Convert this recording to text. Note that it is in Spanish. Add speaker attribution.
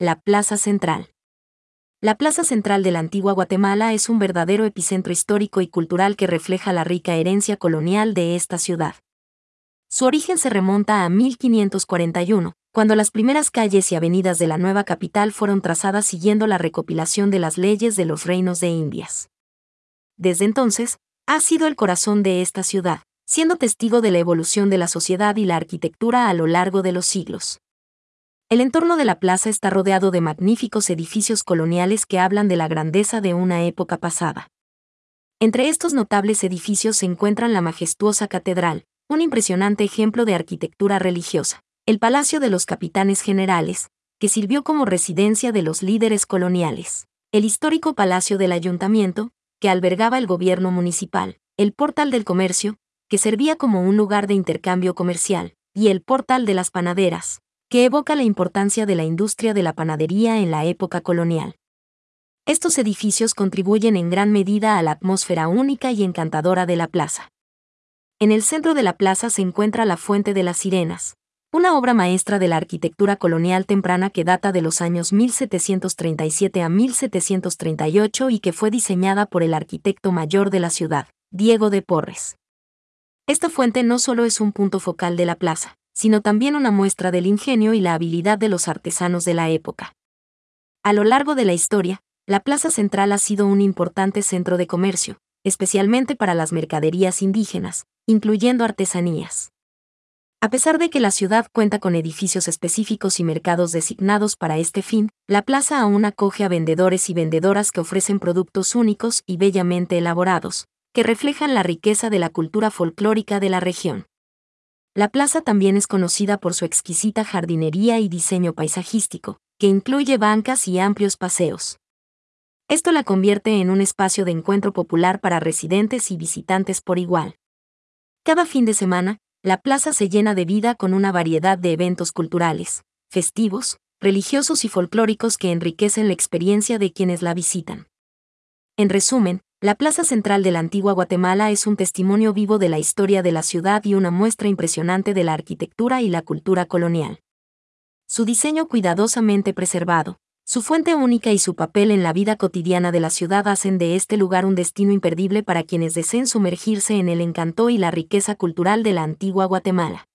Speaker 1: la Plaza Central. La Plaza Central de la antigua Guatemala es un verdadero epicentro histórico y cultural que refleja la rica herencia colonial de esta ciudad. Su origen se remonta a 1541, cuando las primeras calles y avenidas de la nueva capital fueron trazadas siguiendo la recopilación de las leyes de los reinos de Indias. Desde entonces, ha sido el corazón de esta ciudad, siendo testigo de la evolución de la sociedad y la arquitectura a lo largo de los siglos. El entorno de la plaza está rodeado de magníficos edificios coloniales que hablan de la grandeza de una época pasada. Entre estos notables edificios se encuentran la majestuosa catedral, un impresionante ejemplo de arquitectura religiosa, el Palacio de los Capitanes Generales, que sirvió como residencia de los líderes coloniales, el histórico Palacio del Ayuntamiento, que albergaba el gobierno municipal, el Portal del Comercio, que servía como un lugar de intercambio comercial, y el Portal de las Panaderas, que evoca la importancia de la industria de la panadería en la época colonial. Estos edificios contribuyen en gran medida a la atmósfera única y encantadora de la plaza. En el centro de la plaza se encuentra la Fuente de las Sirenas, una obra maestra de la arquitectura colonial temprana que data de los años 1737 a 1738 y que fue diseñada por el arquitecto mayor de la ciudad, Diego de Porres. Esta fuente no solo es un punto focal de la plaza, sino también una muestra del ingenio y la habilidad de los artesanos de la época. A lo largo de la historia, la Plaza Central ha sido un importante centro de comercio, especialmente para las mercaderías indígenas, incluyendo artesanías. A pesar de que la ciudad cuenta con edificios específicos y mercados designados para este fin, la plaza aún acoge a vendedores y vendedoras que ofrecen productos únicos y bellamente elaborados, que reflejan la riqueza de la cultura folclórica de la región. La plaza también es conocida por su exquisita jardinería y diseño paisajístico, que incluye bancas y amplios paseos. Esto la convierte en un espacio de encuentro popular para residentes y visitantes por igual. Cada fin de semana, la plaza se llena de vida con una variedad de eventos culturales, festivos, religiosos y folclóricos que enriquecen la experiencia de quienes la visitan. En resumen, la Plaza Central de la antigua Guatemala es un testimonio vivo de la historia de la ciudad y una muestra impresionante de la arquitectura y la cultura colonial. Su diseño cuidadosamente preservado, su fuente única y su papel en la vida cotidiana de la ciudad hacen de este lugar un destino imperdible para quienes deseen sumergirse en el encanto y la riqueza cultural de la antigua Guatemala.